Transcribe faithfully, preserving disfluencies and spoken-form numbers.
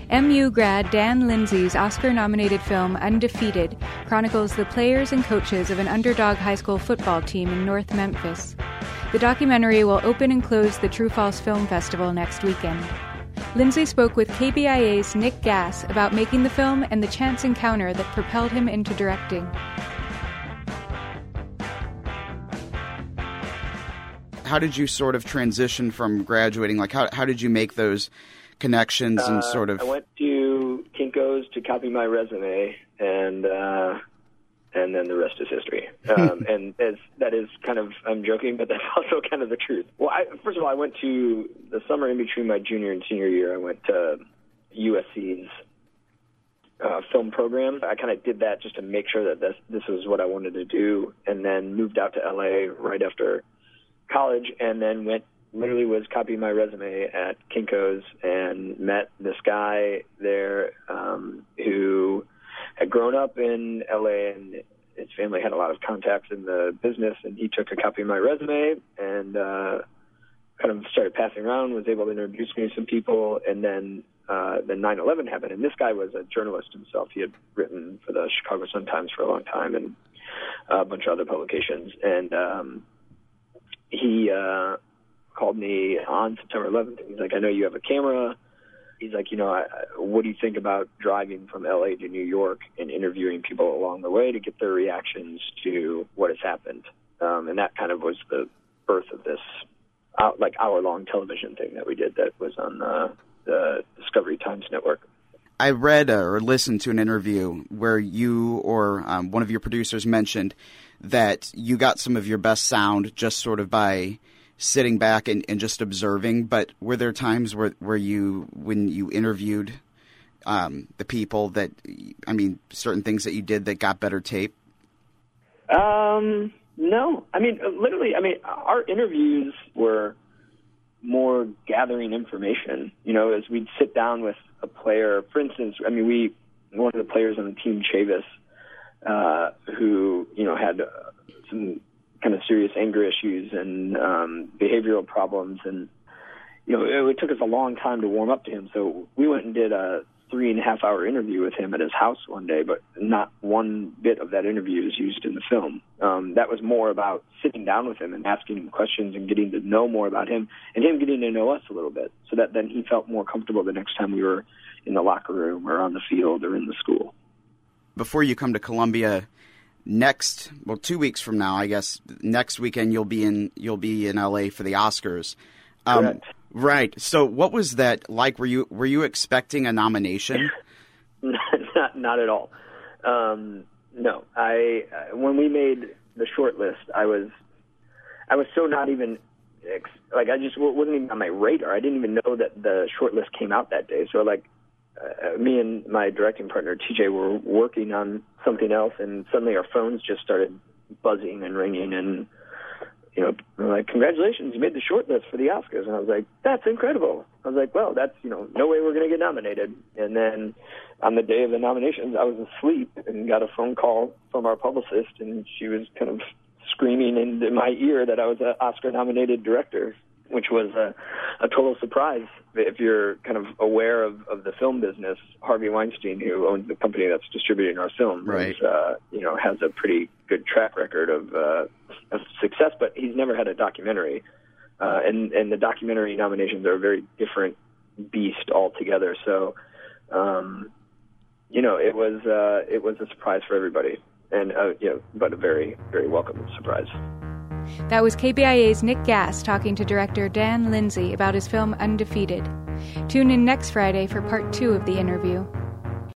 M U grad Dan Lindsay's Oscar-nominated film Undefeated chronicles the players and coaches of an underdog high school football team in North Memphis. The documentary will open and close the True False Film Festival next weekend. Lindsay spoke with K B I A's Nick Gass about making the film and the chance encounter that propelled him into directing. How did you sort of transition from graduating? Like, how how did you make those connections and uh, sort of... I went to Kinko's to copy my resume, and uh, and then the rest is history. Um, and as, that is kind of, I'm joking, but that's also kind of the truth. Well, I, first of all, I went to, the summer in between my junior and senior year, I went to U S C's uh, film program. I kind of did that just to make sure that this, this was what I wanted to do, and then moved out to L A right after college, and then went, literally was copying my resume at Kinko's and met this guy there um, who had grown up in L A, and his family had a lot of contacts in the business, and he took a copy of my resume and uh, kind of started passing around, was able to introduce me to some people, and then uh, then nine eleven happened. And this guy was a journalist himself. He had written for the Chicago Sun-Times for a long time and a bunch of other publications. And um, he uh, called me on September eleventh. He's like, I know you have a camera. He's like, you know, I, what do you think about driving from L A to New York and interviewing people along the way to get their reactions to what has happened? Um, and that kind of was the birth of this uh, like hour-long television thing that we did that was on uh, the Discovery Times Network. I read or listened to an interview where you or um, one of your producers mentioned that you got some of your best sound just sort of by sitting back and, and just observing. But were there times where, where you, when you interviewed um, the people that, I mean, certain things that you did that got better tape? Um, no. I mean, literally, I mean, our interviews were more gathering information, you know, as we'd sit down with a player. For instance, I mean, we, one of the players on the team, Chavis, uh, who, you know, had uh, some kind of serious anger issues and um, behavioral problems. And, you know, it, it took us a long time to warm up to him. So we went and did a three and a half hour interview with him at his house one day, but not one bit of that interview is used in the film. Um, that was more about sitting down with him and asking him questions and getting to know more about him and him getting to know us a little bit, so that then he felt more comfortable the next time we were in the locker room or on the field or in the school. Before you come to Columbia, next, well, two weeks from now, I guess, next weekend you'll be in you'll be in L A for the Oscars. Um, Correct. Right. So, what was that like? Were you were you expecting a nomination? not not at all. Um, no, I uh, when we made the short list, I was I was so not even ex- like I just w- wasn't even on my radar. I didn't even know that the short list came out that day. So, like, uh, me and my directing partner T J were working on something else, and suddenly our phones just started buzzing and ringing, and you know, we're like, congratulations, you made the short list for the Oscars. And I was like, that's incredible. I was like, well, that's, you know, no way we're going to get nominated. And then on the day of the nominations, I was asleep and got a phone call from our publicist, and she was kind of screaming into my ear that I was an Oscar-nominated director, which was a, a total surprise. If you're kind of aware of, of the film business, Harvey Weinstein, who owns the company that's distributing our film, right. is, uh, you know, has a pretty good track record of, uh, of success, but he's never had a documentary. Uh, and, and the documentary nominations are a very different beast altogether. So, um, you know, it was uh, it was a surprise for everybody, and uh, you know, but a very, very welcome surprise. That was K B I A's Nick Gass talking to director Dan Lindsay about his film Undefeated. Tune in next Friday for part two of the interview.